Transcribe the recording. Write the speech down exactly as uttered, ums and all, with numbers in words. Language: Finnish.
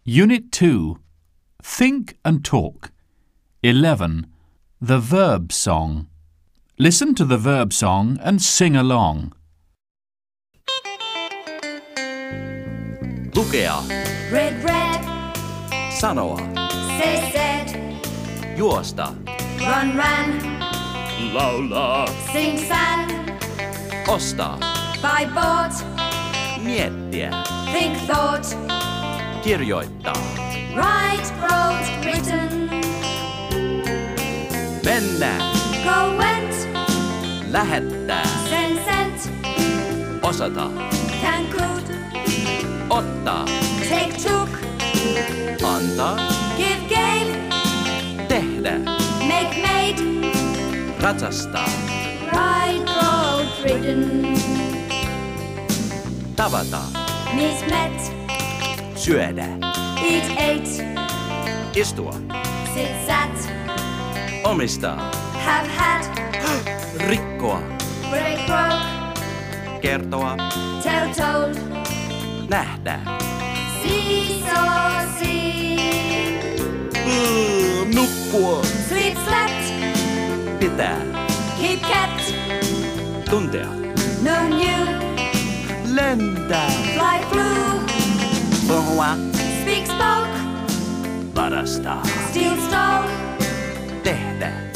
Unit two. Think and talk. eleven. The verb song. Listen to the verb song and sing along. Lukea. Read, read. Sanoa. Say, said. Juosta. Run, ran. Laulaa. Sing, sang. Ostaa. Buy, bought. Miettiä. Think, thought. Kirjoittaa. Write, wrote, written. Mennä. Go, went. Lähettää. Send, sent. Osata. Can, could. Ottaa. Take, took. Antaa. Give, gave. Tehdä. Make, made. Ratsastaa. Ride, rode, ridden. Tavata. Meet, met. Syödä. Eat, ate. Istua. Sit, sat. Omistaa. Have, had. Rikkoa. Break, broke. Kertoa. Tell, told. Nähdä. See, saw, seen. Mm, nukkua. Sleep, slept. Pitää. Keep, kept. Tuntea. No, new. Lentää. Fly, flew. Puhua. Speak, spoke. Varastaa. Steal, stole. Tehdä.